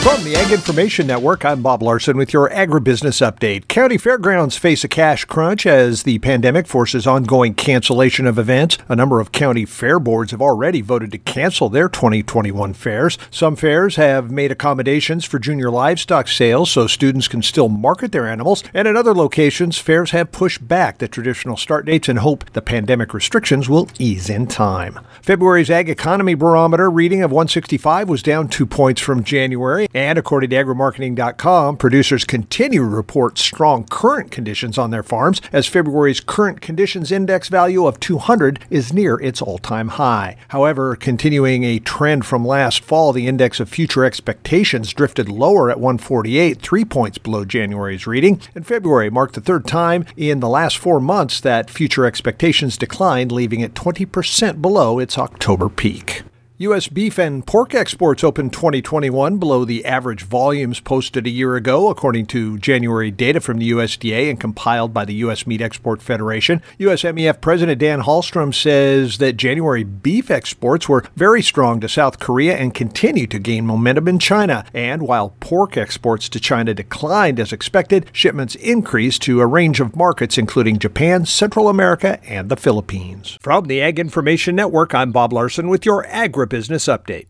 From the Ag Information Network, I'm Bob Larson with your agribusiness update. County fairgrounds face a cash crunch as the pandemic forces ongoing cancellation of events. A number of county fair boards have already voted to cancel their 2021 fairs. Some fairs have made accommodations for junior livestock sales so students can still market their animals. And in other locations, fairs have pushed back the traditional start dates and hope the pandemic restrictions will ease in time. February's Ag Economy Barometer reading of 165 was down 2 points from January. And according to agrimarketing.com, producers continue to report strong current conditions on their farms as February's current conditions index value of 200 is near its all-time high. However, continuing a trend from last fall, the index of future expectations drifted lower at 148, 3 points below January's reading. And February marked the third time in the last 4 months that future expectations declined, leaving it 20% below its October peak. U.S. beef and pork exports opened 2021 below the average volumes posted a year ago, according to January data from the USDA and compiled by the U.S. Meat Export Federation. USMEF President Dan Hallstrom says that January beef exports were very strong to South Korea and continue to gain momentum in China. And while pork exports to China declined as expected, shipments increased to a range of markets, including Japan, Central America, and the Philippines. From the Ag Information Network, I'm Bob Larson with your agribusiness update.